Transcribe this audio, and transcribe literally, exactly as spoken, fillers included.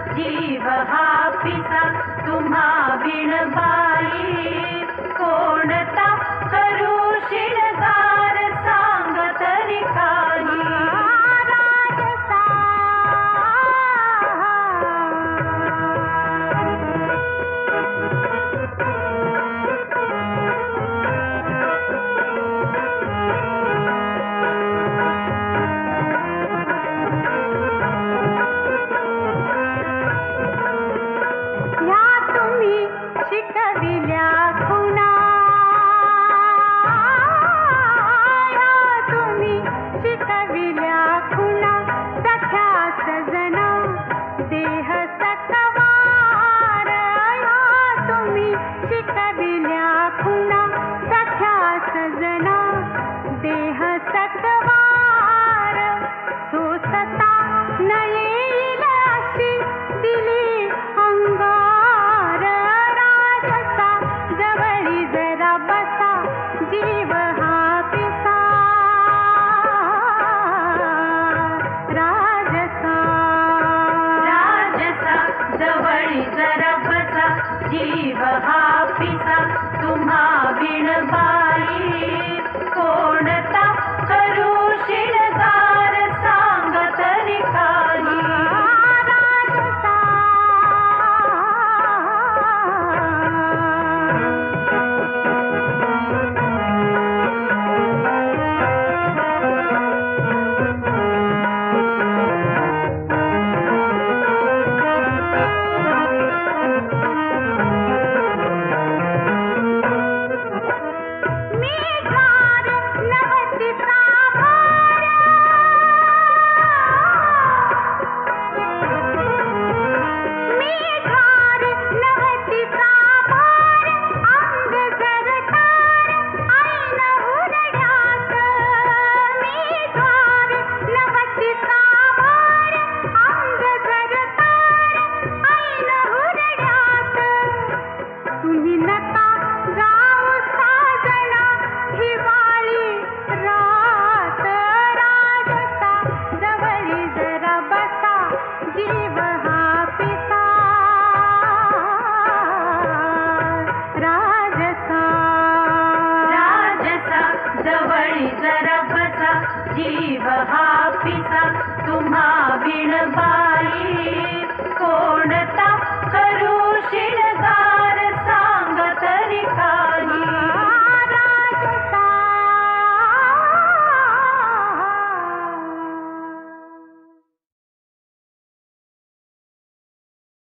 जीव हा पिसा तुम्हा बिन बाई कोणता करू शिरगार सांग तरी काही शिकविल्या खुणा तुम्ही शिकविल्या खुणा सख्या सजना देह सकवार तुम्ही शिकविल्या खुणा सख्या सजना देह सकवार सोसता न येईल अशी दिली अंगार जवळी जरा बसा जीव हा पिसा राजसा राजसा जवळी जरा बसा जीव हा पिसा तुम्हा बिन बाई कोणता करू शिरगार सांग तरी काही तुम्ही नका जाऊ साजना हिवाळी रात राजसा जवळी जरा बसा जीव हा पिसा राजसा राजसा जवळी जरा बसा जीव हा पिसा तुम्हा बिन बाई कोणता करू शिर